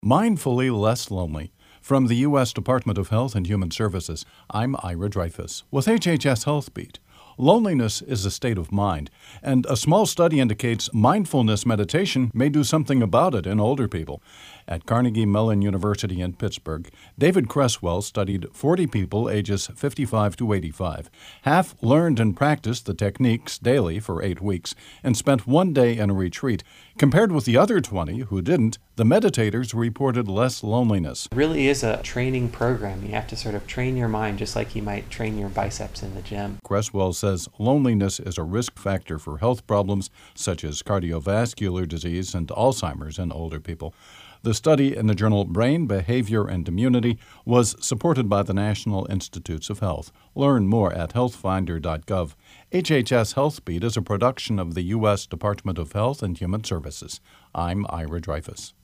Mindfully Less Lonely. From the U.S. Department of Health and Human Services, I'm Ira Dreyfus with HHS Health Beat. Loneliness is a state of mind, and a small study indicates mindfulness meditation may do something about it in older people. At Carnegie Mellon University in Pittsburgh, David Creswell studied 40 people ages 55 to 85. Half learned and practiced the techniques daily for 8 weeks and spent one day in a retreat. Compared with the other 20 who didn't, the meditators reported less loneliness. It really is a training program. You have to sort of train your mind just like you might train your biceps in the gym. Creswell says loneliness is a risk factor for health problems such as cardiovascular disease and Alzheimer's in older people. The study in the journal Brain, Behavior, and Immunity was supported by the National Institutes of Health. Learn more at healthfinder.gov. HHS Health Beat is a production of the U.S. Department of Health and Human Services. I'm Ira Dreyfus.